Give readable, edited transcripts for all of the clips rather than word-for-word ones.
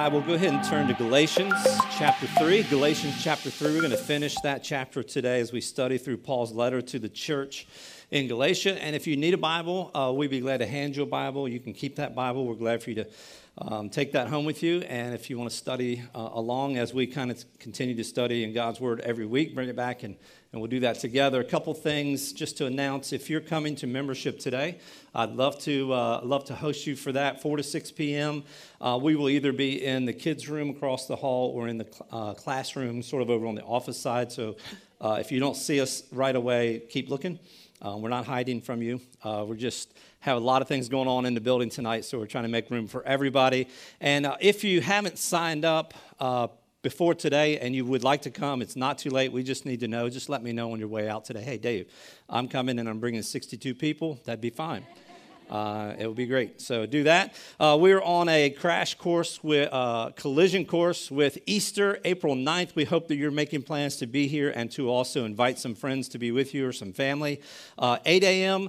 Bible, go ahead and turn to Galatians chapter 3. Galatians chapter 3, we're going to finish that chapter today as we study through Paul's letter to the church in Galatia. And if you need a Bible, we'd be glad to hand you a Bible. You can keep that Bible. We're glad for you to take that home with you. And if you want to study along as we kind of continue to study in God's Word every week, bring it back and we'll do that together. A couple things just to announce. If you're coming to membership today, I'd love to host you for that, 4 to 6 p.m. We will either be in the kids' room across the hall or in the classroom, sort of over on the office side. So if you don't see us right away, keep looking. We're not hiding from you. We're just have a lot of things going on in the building tonight, so we're trying to make room for everybody. And if you haven't signed up before today and you would like to come, it's not too late. We just need to know. Just let me know on your way out today. Hey, Dave, I'm coming and I'm bringing 62 people. That'd be fine. It would be great. So do that. We're on a crash course, with collision course with Easter, April 9th. We hope that you're making plans to be here and to also invite some friends to be with you or some family. 8 a.m.,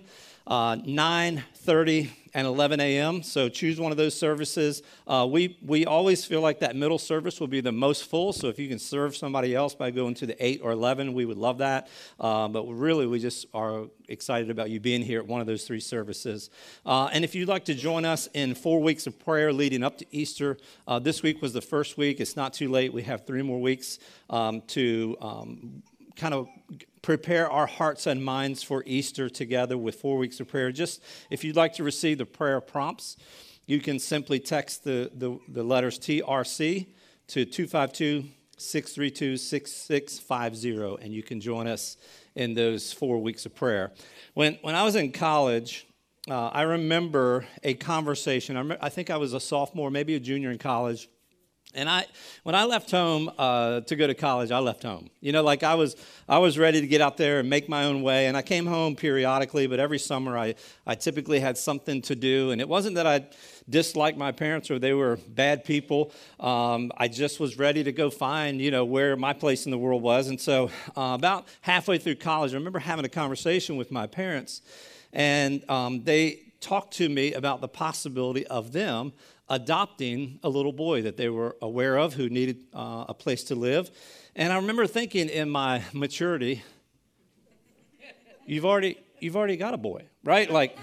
9:30, and 11 a.m. So choose one of those services. We always feel like that middle service will be the most full. So if you can serve somebody else by going to the 8 or 11, we would love that. But really, we just are excited about you being here at one of those three services. And if you'd like to join us in 4 weeks of prayer leading up to Easter, this week was the first week. It's not too late. We have 3 more weeks to kind of prepare our hearts and minds for Easter together with 4 weeks of prayer. Just if you'd like to receive the prayer prompts, you can simply text the letters TRC to 252-632-6650, and you can join us in those 4 weeks of prayer. When I was in college, I remember a conversation. I think I was a sophomore, maybe a junior in college. And when I left home to go to college, I left home. You know, like I was ready to get out there and make my own way. And I came home periodically, but every summer I typically had something to do. And it wasn't that I disliked my parents or they were bad people. I just was ready to go find, where my place in the world was. And so about halfway through college, I remember having a conversation with my parents. And they talked to me about the possibility of them adopting a little boy that they were aware of who needed a place to live. And I remember thinking in my maturity, you've already got a boy, right? Like,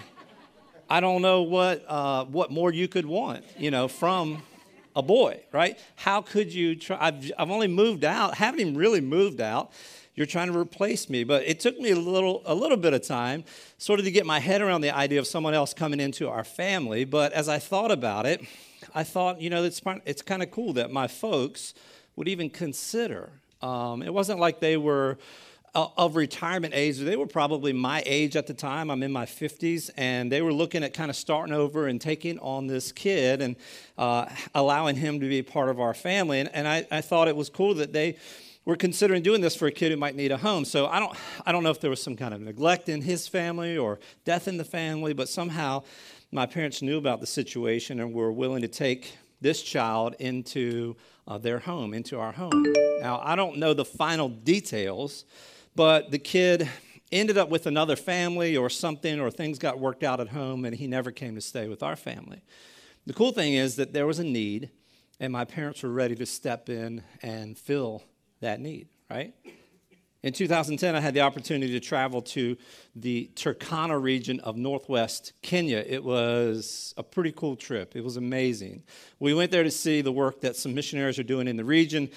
I don't know what more you could want, from a boy, right? How could you try? I've only moved out, haven't even really moved out. You're trying to replace me. But it took me a little bit of time sort of to get my head around the idea of someone else coming into our family. But as I thought about it, I thought, it's kind of cool that my folks would even consider. It wasn't like they were of retirement age. They were probably my age at the time. I'm in my 50s, and they were looking at kind of starting over and taking on this kid and allowing him to be part of our family. And I thought it was cool that they we're considering doing this for a kid who might need a home. So I don't know if there was some kind of neglect in his family or death in the family, but somehow my parents knew about the situation and were willing to take this child into their home, into our home. Now, I don't know the final details, but the kid ended up with another family or something, or things got worked out at home, and he never came to stay with our family. The cool thing is that there was a need, and my parents were ready to step in and fill that need, right? In 2010, I had the opportunity to travel to the Turkana region of northwest Kenya. It was a pretty cool trip. It was amazing. We went there to see the work that some missionaries are doing in the region.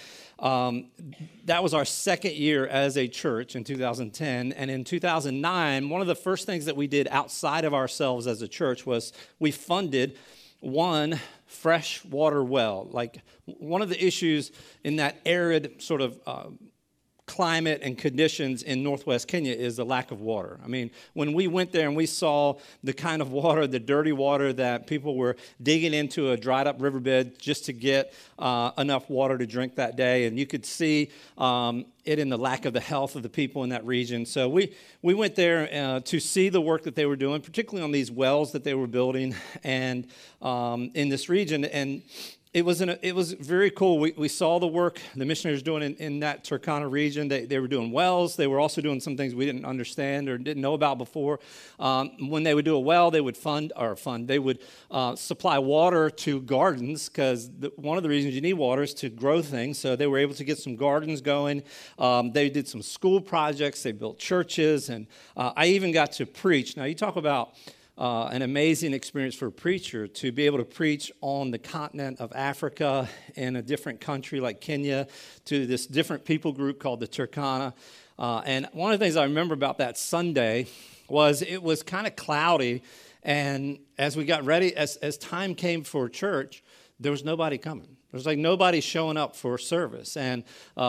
That was our second year as a church in 2010. And in 2009, one of the first things that we did outside of ourselves as a church was we funded one fresh water well. Like, one of the issues in that arid sort of climate and conditions in northwest Kenya is the lack of water. I mean, when we went there and we saw the kind of water, the dirty water that people were digging into a dried up riverbed just to get enough water to drink that day, and you could see it in the lack of the health of the people in that region. So we went there to see the work that they were doing, particularly on these wells that they were building and in this region. And it was very cool. We saw the work the missionaries doing in that Turkana region. They were doing wells. They were also doing some things we didn't understand or didn't know about before. When they would do a well, they would they would supply water to gardens, because one of the reasons you need water is to grow things. So they were able to get some gardens going. They did some school projects. They built churches, and I even got to preach. Now, you talk about an amazing experience for a preacher to be able to preach on the continent of Africa in a different country like Kenya to this different people group called the Turkana. And one of the things I remember about that Sunday was it was kind of cloudy. And as we got ready, as time came for church, there was nobody coming. There was like nobody showing up for service. And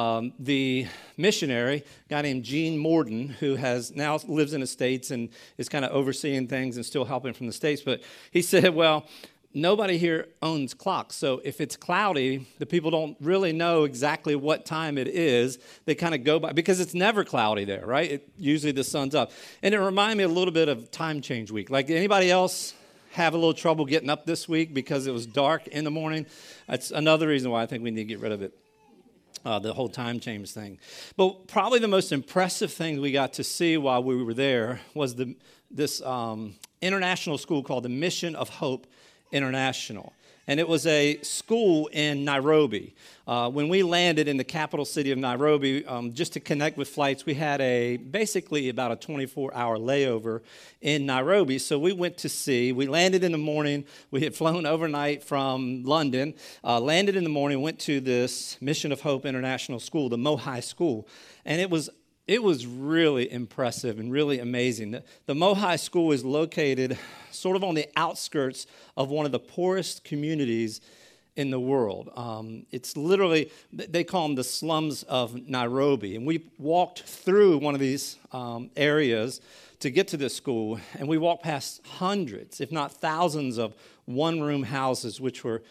the missionary, a guy named Gene Morden, who now lives in the States and is kind of overseeing things and still helping from the States, but he said, well, nobody here owns clocks. So if it's cloudy, the people don't really know exactly what time it is. They kind of go by, because it's never cloudy there, right? Usually the sun's up. And it reminded me a little bit of time change week. Like, anybody else have a little trouble getting up this week because it was dark in the morning? That's another reason why I think we need to get rid of it, the whole time change thing. But probably the most impressive thing we got to see while we were there was this international school called the Mission of Hope International. And it was a school in Nairobi. When we landed in the capital city of Nairobi, just to connect with flights, we had basically about a 24-hour layover in Nairobi. So we went to see. We landed in the morning. We had flown overnight from London, landed in the morning, went to this Mission of Hope International School, the Mohai School. And it was really impressive and really amazing. The Mohai School is located sort of on the outskirts of one of the poorest communities in the world. It's literally, they call them the slums of Nairobi. And we walked through one of these areas to get to this school, and we walked past hundreds, if not thousands, of one-room houses, which were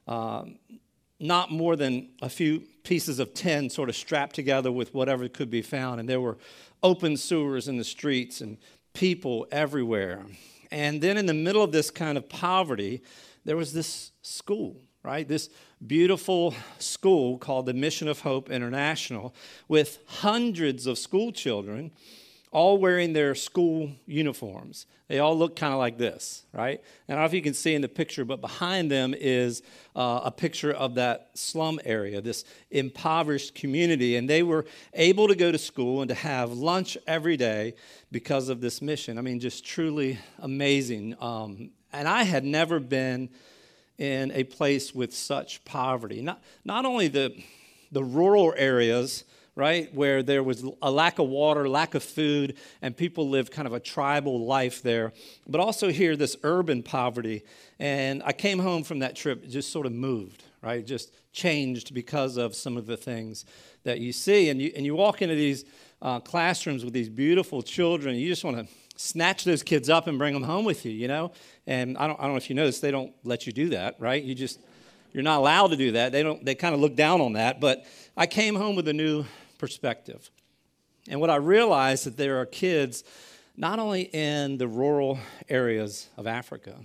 not more than a few pieces of tin sort of strapped together with whatever could be found. And there were open sewers in the streets and people everywhere. And then in the middle of this kind of poverty, there was this school, right? This beautiful school called the Mission of Hope International, with hundreds of school children all wearing their school uniforms. They all look kind of like this, right? And I don't know if you can see in the picture, but behind them is a picture of that slum area, this impoverished community. And they were able to go to school and to have lunch every day because of this mission. I mean, just truly amazing. And I had never been in a place with such poverty. Not only the rural areas, right, where there was a lack of water, lack of food, and people lived kind of a tribal life there, but also here, this urban poverty. And I came home from that trip, just sort of moved, right, just changed because of some of the things that you see. And you walk into these classrooms with these beautiful children, you just want to snatch those kids up and bring them home with you, you know? And I don't know if you noticed, they don't let you do that, right? You're not allowed to do that. They kind of look down on that. But I came home with a new perspective. And what I realized that there are kids not only in the rural areas of Africa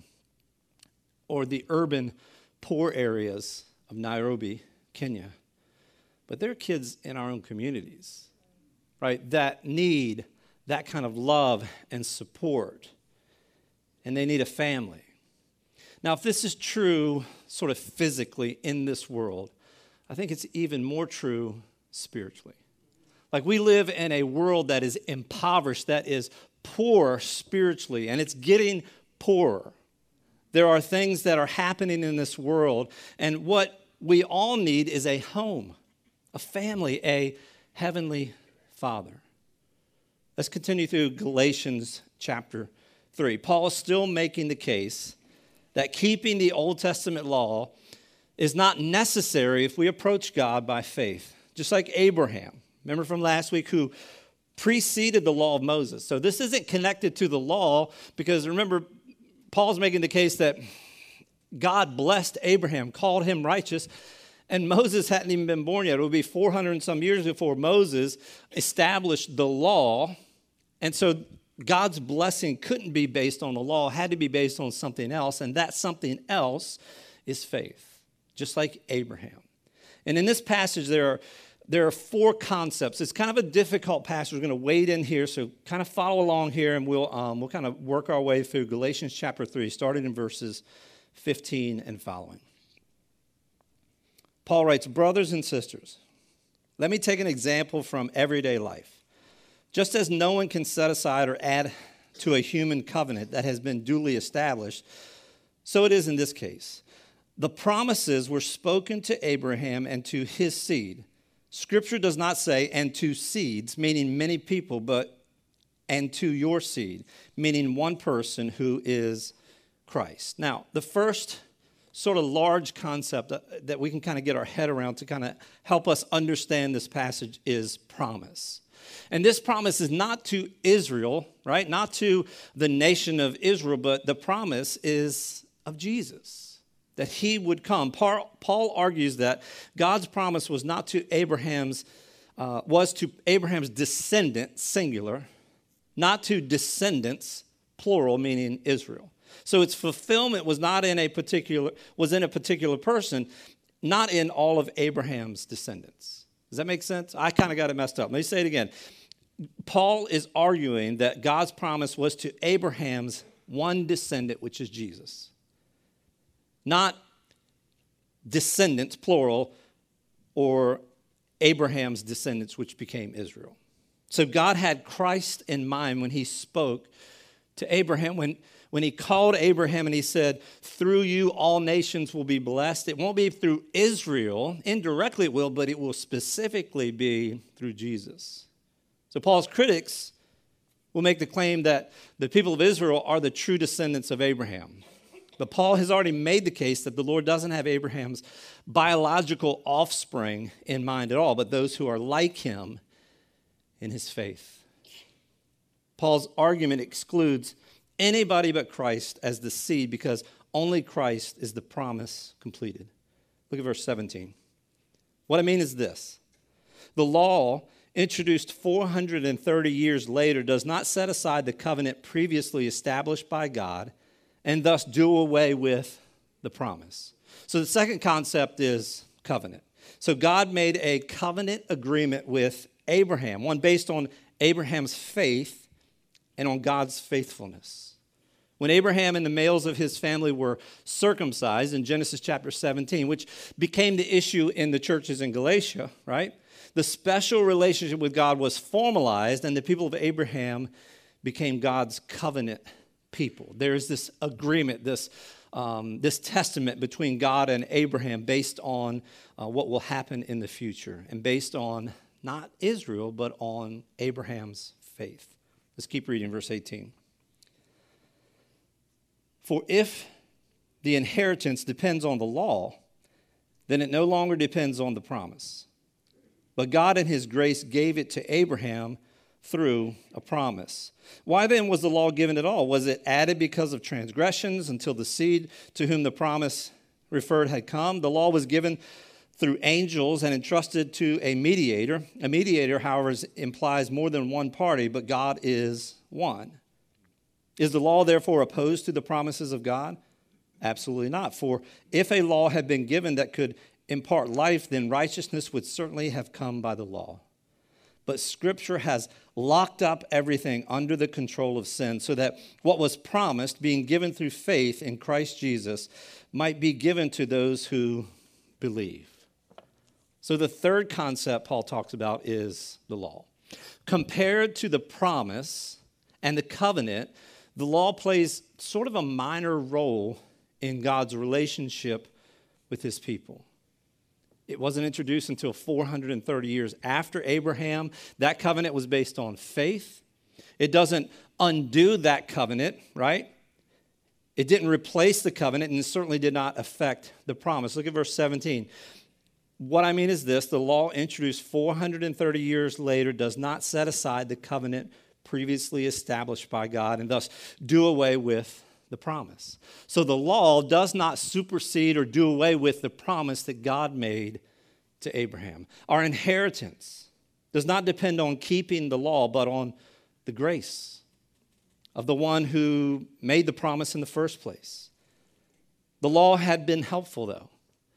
or the urban poor areas of Nairobi, Kenya, but there are kids in our own communities, right, that need that kind of love and support, and they need a family. Now, if this is true sort of physically in this world, I think it's even more true spiritually. Like, we live in a world that is impoverished, that is poor spiritually, and it's getting poorer. There are things that are happening in this world, and what we all need is a home, a family, a heavenly Father. Let's continue through Galatians chapter 3. Paul is still making the case that keeping the Old Testament law is not necessary if we approach God by faith. Just like Abraham, remember from last week, who preceded the law of Moses. So this isn't connected to the law, because remember, Paul's making the case that God blessed Abraham, called him righteous, and Moses hadn't even been born yet. It would be 400 and some years before Moses established the law. And so God's blessing couldn't be based on the law, had to be based on something else, and that something else is faith. just like Abraham. And in this passage, there are four concepts. It's kind of a difficult passage. We're going to wade in here, so kind of follow along here, and we'll kind of work our way through Galatians chapter 3, starting in verses 15 and following. Paul writes, "Brothers and sisters, let me take an example from everyday life. Just as no one can set aside or add to a human covenant that has been duly established, so it is in this case. The promises were spoken to Abraham and to his seed. Scripture does not say, and to seeds, meaning many people, but and to your seed, meaning one person who is Christ." Now, the first sort of large concept that we can kind of get our head around to kind of help us understand this passage is promise. And this promise is not to Israel, right? Not to the nation of Israel, but the promise is of Jesus, that he would come. Paul argues that God's promise was not to Abraham's descendant, singular, not to descendants, plural, meaning Israel. So its fulfillment was in a particular person, not in all of Abraham's descendants. Does that make sense? I kind of got it messed up. Let me say it again. Paul is arguing that God's promise was to Abraham's one descendant, which is Jesus. Not descendants, plural, or Abraham's descendants, which became Israel. So God had Christ in mind when he spoke to Abraham. When he called Abraham and he said, "Through you all nations will be blessed," it won't be through Israel. Indirectly it will, but it will specifically be through Jesus. So Paul's critics will make the claim that the people of Israel are the true descendants of Abraham. But Paul has already made the case that the Lord doesn't have Abraham's biological offspring in mind at all, but those who are like him in his faith. Paul's argument excludes anybody but Christ as the seed because only Christ is the promise completed. Look at verse 17. What I mean is this. The law, introduced 430 years later, does not set aside the covenant previously established by God and thus do away with the promise. So the second concept is covenant. So God made a covenant agreement with Abraham, one based on Abraham's faith and on God's faithfulness. When Abraham and the males of his family were circumcised in Genesis chapter 17, which became the issue in the churches in Galatia, right? The special relationship with God was formalized, and the people of Abraham became God's covenant people. There is this agreement, this testament between God and Abraham based on what will happen in the future, and based on not Israel, but on Abraham's faith. Let's keep reading verse 18. For if the inheritance depends on the law, then it no longer depends on the promise. But God in his grace gave it to Abraham through a promise. Why then was the law given at all? Was it added because of transgressions until the seed to whom the promise referred had come? The law was given through angels and entrusted to a mediator. A mediator, however, implies more than one party, but God is one. Is the law therefore opposed to the promises of God? Absolutely not. For if a law had been given that could impart life, then righteousness would certainly have come by the law. But Scripture has locked up everything under the control of sin so that what was promised, being given through faith in Christ Jesus, might be given to those who believe. So the third concept Paul talks about is the law. Compared to the promise and the covenant, the law plays sort of a minor role in God's relationship with his people. It wasn't introduced until 430 years after Abraham. That covenant was based on faith. It doesn't undo that covenant, right? It didn't replace the covenant, and it certainly did not affect the promise. Look at verse 17. What I mean is this: the law introduced 430 years later does not set aside the covenant previously established by God and thus do away with the promise. So the law does not supersede or do away with the promise that God made to Abraham. Our inheritance does not depend on keeping the law, but on the grace of the one who made the promise in the first place. The law had been helpful, though.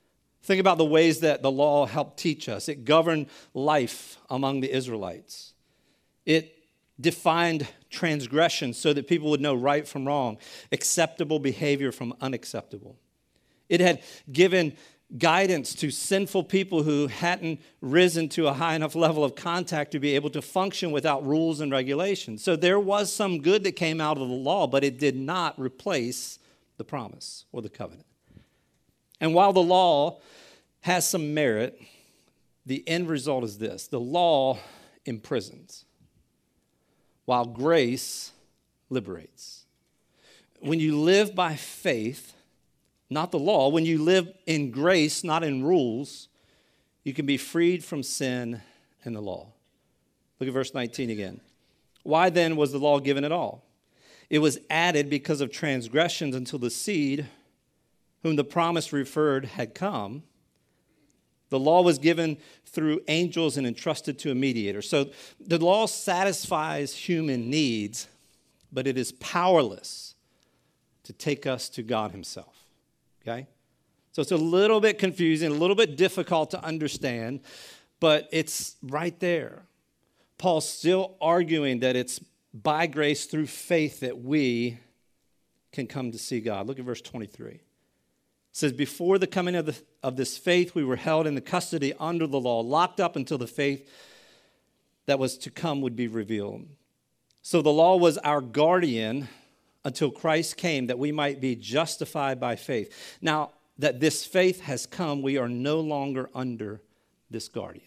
Think about the ways that the law helped teach us. It governed life among the Israelites. It defined transgression so that people would know right from wrong, acceptable behavior from unacceptable. It had given guidance to sinful people who hadn't risen to a high enough level of contact to be able to function without rules and regulations. So there was some good that came out of the law, but it did not replace the promise or the covenant. And while the law has some merit, the end result is this: the law imprisons, while grace liberates. When you live by faith, not the law, when you live in grace, not in rules, you can be freed from sin and the law. Look at verse 19 again. Why then was the law given at all? It was added because of transgressions until the seed, whom the promise referred, had come. The law was given through angels and entrusted to a mediator. So the law satisfies human needs, but it is powerless to take us to God himself. Okay? So it's a little bit confusing, a little bit difficult to understand, but it's right there. Paul's still arguing that it's by grace through faith that we can come to see God. Look at verse 23. It says, before the coming of this faith, we were held in the custody under the law, locked up until the faith that was to come would be revealed. So the law was our guardian until Christ came, that we might be justified by faith. Now that this faith has come, we are no longer under this guardian.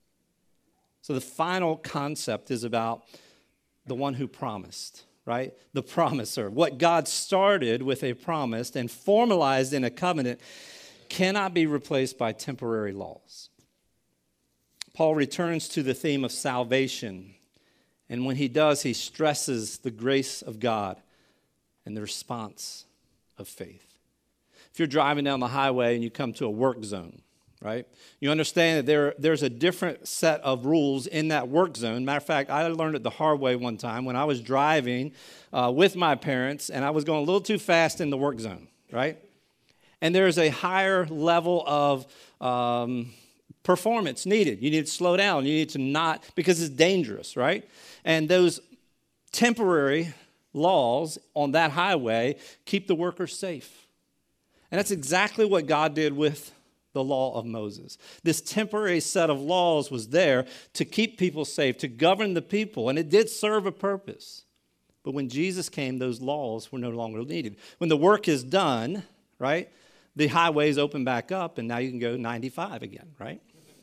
So the final concept is about the one who promised, right? The promiser. What God started with a promise and formalized in a covenant cannot be replaced by temporary laws. Paul returns to the theme of salvation, and when he does, he stresses the grace of God and the response of faith. If you're driving down the highway and you come to a work zone, right, you understand that there's a different set of rules in that work zone. Matter of fact, I learned it the hard way one time when I was driving with my parents, and I was going a little too fast in the work zone, right? And there's a higher level of performance needed. You need to slow down. You need to not, because it's dangerous, right? And those temporary laws on that highway keep the workers safe. And that's exactly what God did with the law of Moses. This temporary set of laws was there to keep people safe, to govern the people, and it did serve a purpose. But when Jesus came, those laws were no longer needed. When the work is done, right, the highways open back up, and now you can go 95 again, right?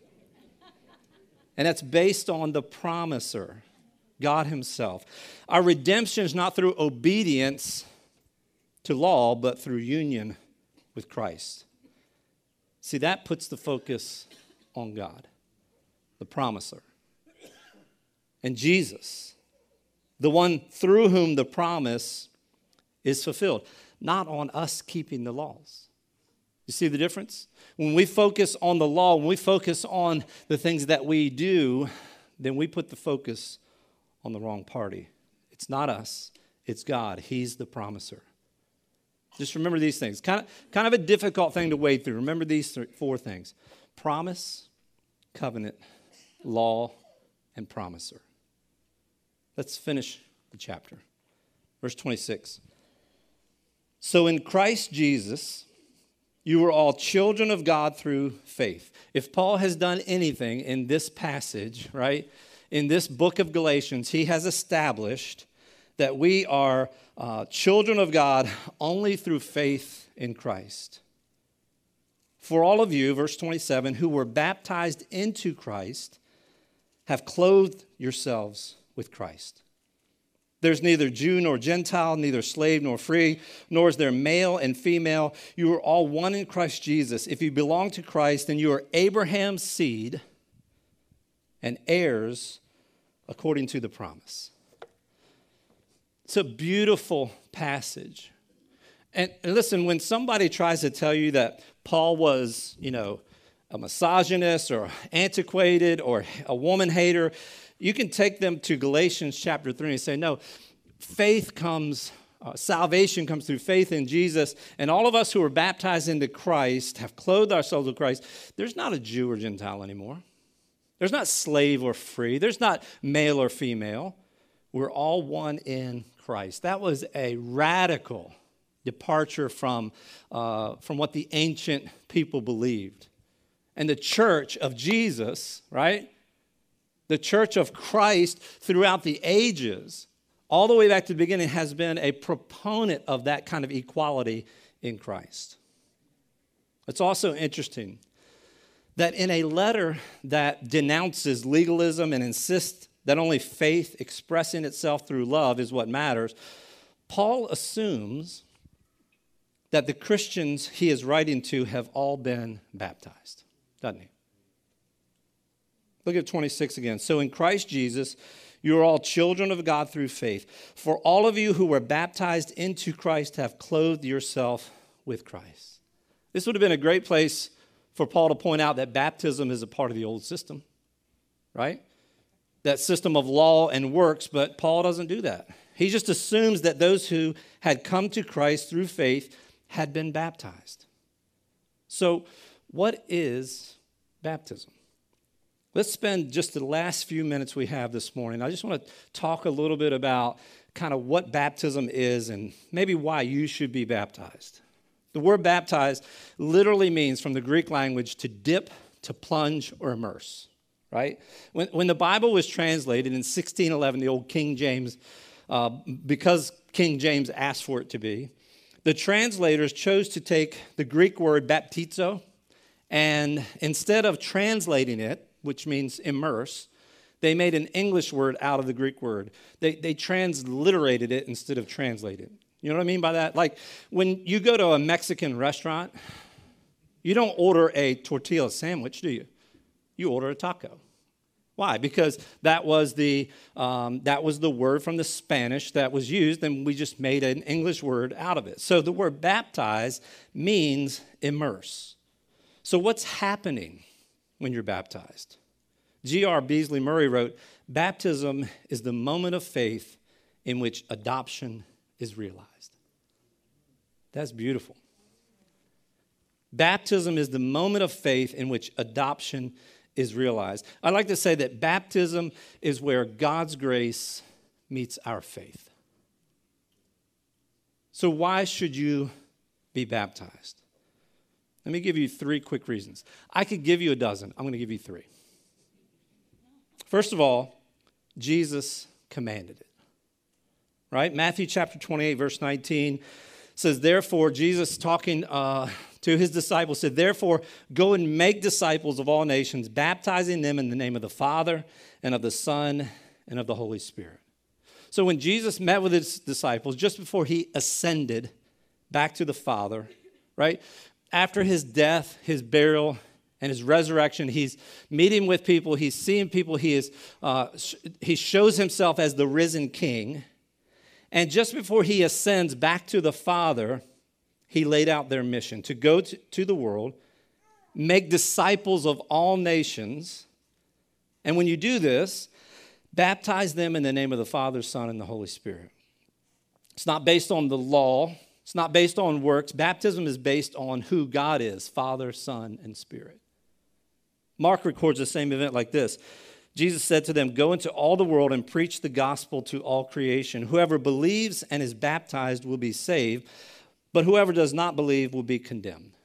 And that's based on the promiser, God himself. Our redemption is not through obedience to law, but through union with Christ. See, that puts the focus on God, the promiser, and Jesus, the one through whom the promise is fulfilled, not on us keeping the laws. You see the difference? When we focus on the law, when we focus on the things that we do, then we put the focus on the wrong party. It's not us, it's God. He's the promiser. Just remember these things. Kind of a difficult thing to wade through. Remember these four things: promise, covenant, law, and promiser. Let's finish the chapter. Verse 26. So in Christ Jesus, you are all children of God through faith. If Paul has done anything in this passage, right, in this book of Galatians, he has established that we are children of God only through faith in Christ. For all of you, verse 27, who were baptized into Christ, have clothed yourselves with Christ. There's neither Jew nor Gentile, neither slave nor free, nor is there male and female. You are all one in Christ Jesus. If you belong to Christ, then you are Abraham's seed and heirs according to the promise. It's a beautiful passage. And listen, when somebody tries to tell you that Paul was, a misogynist or antiquated or a woman hater, you can take them to Galatians chapter 3 and say, no, faith comes salvation comes through faith in Jesus, and all of us who are baptized into Christ have clothed ourselves with Christ, there's not a Jew or Gentile anymore. There's not slave or free. There's not male or female. We're all one in Christ. That was a radical departure from what the ancient people believed. And the church of Jesus, right? The church of Christ throughout the ages, all the way back to the beginning, has been a proponent of that kind of equality in Christ. It's also interesting that in a letter that denounces legalism and insists that only faith expressing itself through love is what matters, Paul assumes that the Christians he is writing to have all been baptized, doesn't he? Look at 26 again. So in Christ Jesus, you are all children of God through faith. For all of you who were baptized into Christ have clothed yourself with Christ. This would have been a great place for Paul to point out that baptism is a part of the old system, right? That system of law and works, but Paul doesn't do that. He just assumes that those who had come to Christ through faith had been baptized. So what is baptism? Let's spend just the last few minutes we have this morning. I just want to talk a little bit about kind of what baptism is and maybe why you should be baptized. The word baptized literally means, from the Greek language, to dip, to plunge, or immerse, right? When the Bible was translated in 1611, the old King James, because King James asked for it to be, the translators chose to take the Greek word baptizo, and instead of translating it, which means immerse, they made an English word out of the Greek word. They transliterated it instead of translated it. You know what I mean by that? Like when you go to a Mexican restaurant, you don't order a tortilla sandwich, do you? You order a taco. Why? Because that was the word from the Spanish that was used, and we just made an English word out of it. So the word baptize means immerse. So what's happening when you're baptized? G.R. Beasley Murray wrote, "Baptism is the moment of faith in which adoption is realized." That's beautiful. Baptism is the moment of faith in which adoption is realized. I like to say that baptism is where God's grace meets our faith. So why should you be baptized? Let me give you 3 quick reasons. I could give you a dozen. I'm going to give you 3. First of all, Jesus commanded it. Right? Matthew chapter 28, verse 19 says, therefore, Jesus talking to his disciples said, therefore, go and make disciples of all nations, baptizing them in the name of the Father and of the Son and of the Holy Spirit. So when Jesus met with his disciples, just before he ascended back to the Father, right? After his death, his burial, and his resurrection, he's meeting with people, he's seeing people, he shows himself as the risen King. And just before he ascends back to the Father, he laid out their mission to go to the world, make disciples of all nations, and when you do this, baptize them in the name of the Father, Son, and the Holy Spirit. It's not based on the law. It's not based on works. Baptism is based on who God is, Father, Son, and Spirit. Mark records the same event like this. Jesus said to them, go into all the world and preach the gospel to all creation. Whoever believes and is baptized will be saved, but whoever does not believe will be condemned.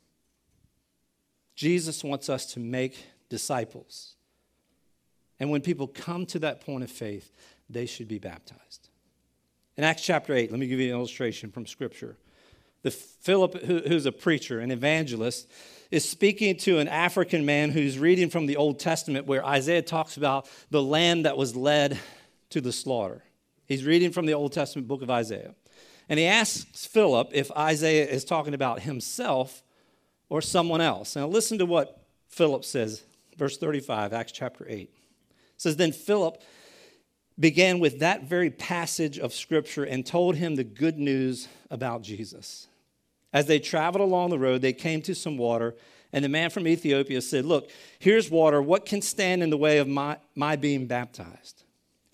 Jesus wants us to make disciples. And when people come to that point of faith, they should be baptized. In Acts chapter 8, let me give you an illustration from Scripture. Philip, who's a preacher, an evangelist, is speaking to an African man who's reading from the Old Testament where Isaiah talks about the lamb that was led to the slaughter. He's reading from the Old Testament book of Isaiah. And he asks Philip if Isaiah is talking about himself or someone else. Now listen to what Philip says, verse 35, Acts chapter 8. It says, then Philip began with that very passage of Scripture and told him the good news about Jesus. As they traveled along the road, they came to some water, and the man from Ethiopia said, look, here's water. What can stand in the way of my being baptized?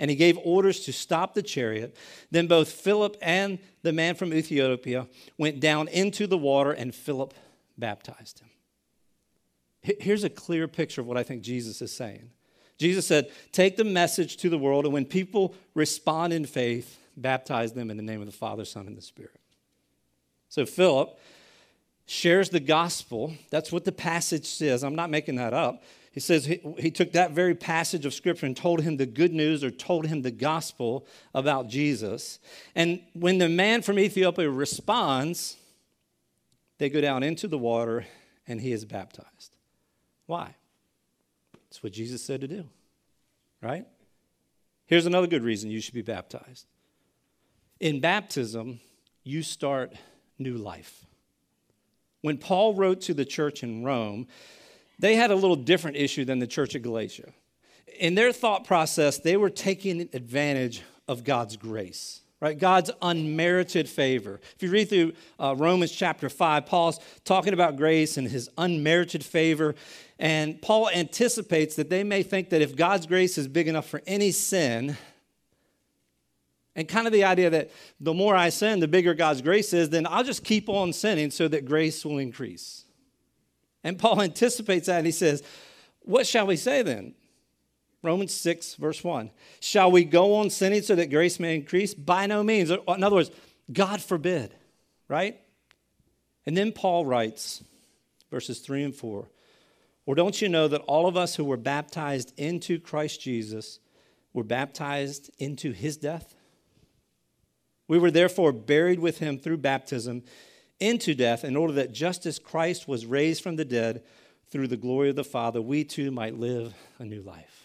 and he gave orders to stop the chariot. Then both Philip and the man from Ethiopia went down into the water, and Philip baptized him. Here's a clear picture of what I think Jesus is saying. Jesus said, take the message to the world, and when people respond in faith, baptize them in the name of the Father, Son, and the Spirit. So Philip shares the gospel. That's what the passage says. I'm not making that up. He says he took that very passage of Scripture and told him the good news, or told him the gospel about Jesus. And when the man from Ethiopia responds, they go down into the water, and he is baptized. Why? It's what Jesus said to do, right? Here's another good reason you should be baptized. In baptism, you start new life. When Paul wrote to the church in Rome, they had a little different issue than the church at Galatia. In their thought process, they were taking advantage of God's grace, right? God's unmerited favor. If you read through Romans chapter 5, Paul's talking about grace and his unmerited favor. And Paul anticipates that they may think that if God's grace is big enough for any sin, and kind of the idea that the more I sin, the bigger God's grace is, then I'll just keep on sinning so that grace will increase. And Paul anticipates that, and he says, what shall we say then? Romans 6, verse 1. Shall we go on sinning so that grace may increase? By no means. In other words, God forbid, right? And then Paul writes, verses 3 and 4, or don't you know that all of us who were baptized into Christ Jesus were baptized into his death? We were therefore buried with him through baptism into death, in order that just as Christ was raised from the dead through the glory of the Father, we too might live a new life.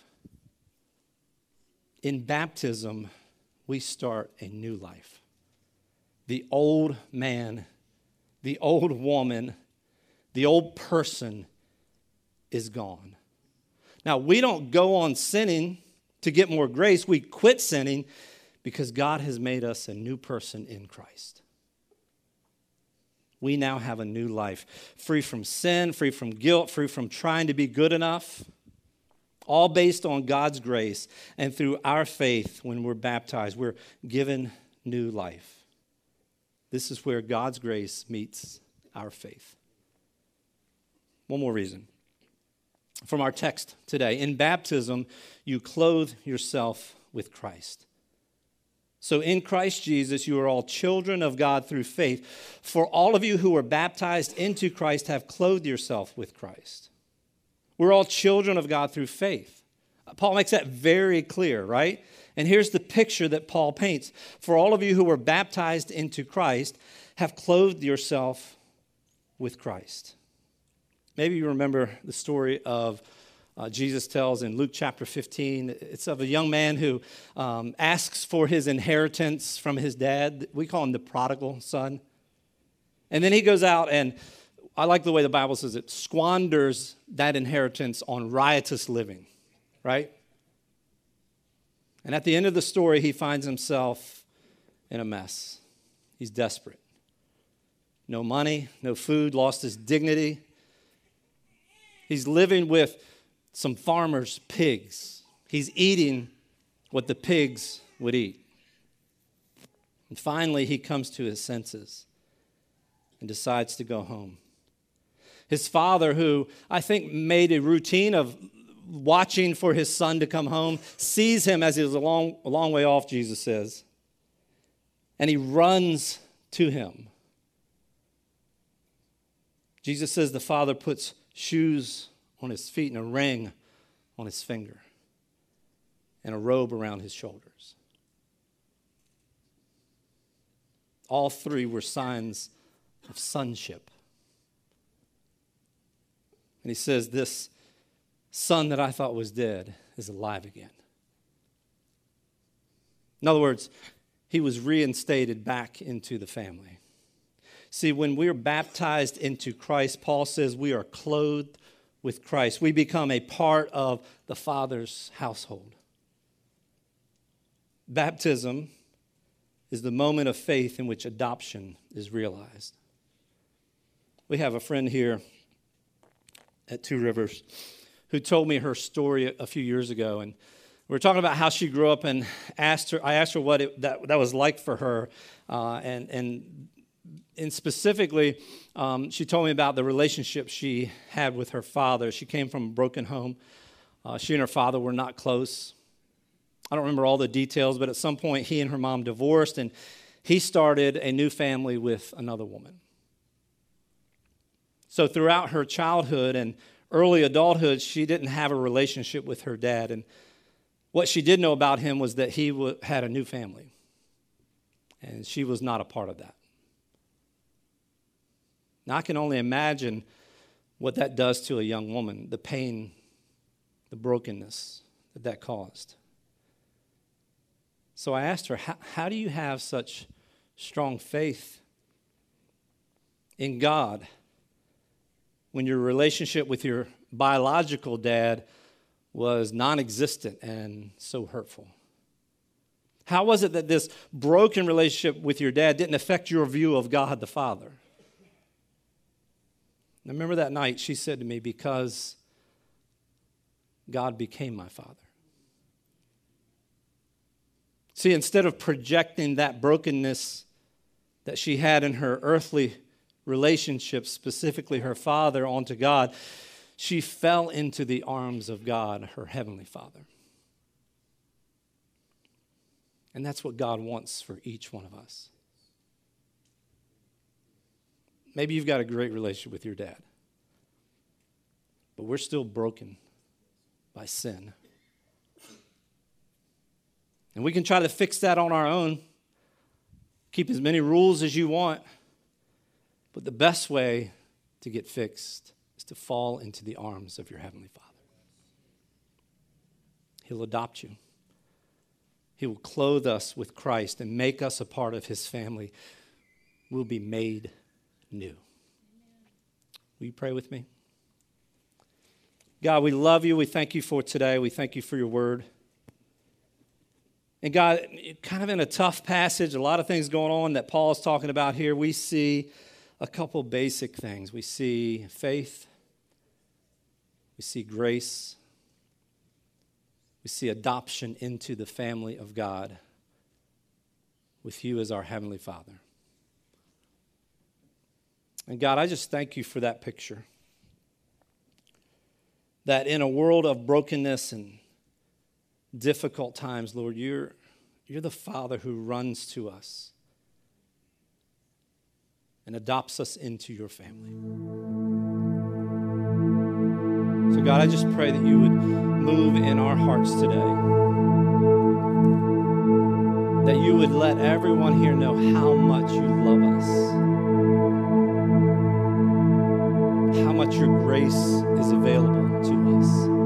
In baptism, we start a new life. The old man, the old woman, the old person is gone. Now, we don't go on sinning to get more grace. We quit sinning because God has made us a new person in Christ. We now have a new life, free from sin, free from guilt, free from trying to be good enough, all based on God's grace. And through our faith, when we're baptized, we're given new life. This is where God's grace meets our faith. One more reason. From our text today, in baptism, you clothe yourself with Christ. So in Christ Jesus, you are all children of God through faith. For all of you who are baptized into Christ have clothed yourself with Christ. We're all children of God through faith. Paul makes that very clear, right? And here's the picture that Paul paints. For all of you who were baptized into Christ have clothed yourself with Christ. Maybe you remember the story of Jesus tells in Luke chapter 15. It's of a young man who asks for his inheritance from his dad. We call him the prodigal son. And then he goes out and, I like the way the Bible says it, squanders that inheritance on riotous living, right? And at the end of the story, he finds himself in a mess. He's desperate. No money, no food, lost his dignity. He's living with some farmers' pigs. He's eating what the pigs would eat. And finally, he comes to his senses and decides to go home. His father, who I think made a routine of watching for his son to come home, sees him as he's a long way off, Jesus says, and he runs to him. Jesus says the father puts shoes on his feet and a ring on his finger and a robe around his shoulders. All three were signs of sonship. And he says, this son that I thought was dead is alive again. In other words, he was reinstated back into the family. See, when we're baptized into Christ, Paul says we are clothed with Christ. We become a part of the Father's household. Baptism is the moment of faith in which adoption is realized. We have a friend here at Two Rivers who told me her story a few years ago, and We were talking about how she grew up, and I asked her what that was like for her, and specifically, she told me about the relationship she had with her father. She came from a broken home. She and her father were not close. I don't remember all the details, but at some point, he and her mom divorced, and he started a new family with another woman. So throughout her childhood and early adulthood, she didn't have a relationship with her dad, and what she did know about him was that he had a new family, and she was not a part of that. Now, I can only imagine what that does to a young woman, the pain, the brokenness that caused. So I asked her, how do you have such strong faith in God when your relationship with your biological dad was non-existent and so hurtful? How was it that this broken relationship with your dad didn't affect your view of God the Father? I remember that night she said to me, because God became my father. See, instead of projecting that brokenness that she had in her earthly relationships, specifically her father, onto God, she fell into the arms of God, her heavenly Father. And that's what God wants for each one of us. Maybe you've got a great relationship with your dad, but we're still broken by sin. And we can try to fix that on our own, keep as many rules as you want, but the best way to get fixed is to fall into the arms of your heavenly Father. He'll adopt you. He will clothe us with Christ and make us a part of his family. We'll be made new. Will you pray with me? God, we love you. We thank you for today. We thank you for your word. And God, kind of in a tough passage, a lot of things going on that Paul is talking about here, we see a couple basic things. We see faith. We see grace. We see adoption into the family of God with you as our Heavenly Father. And God, I just thank you for that picture. That in a world of brokenness and difficult times, Lord, you're the Father who runs to us and adopts us into your family. So God, I just pray that you would move in our hearts today. That you would let everyone here know how much you love us. How much your grace is available to us.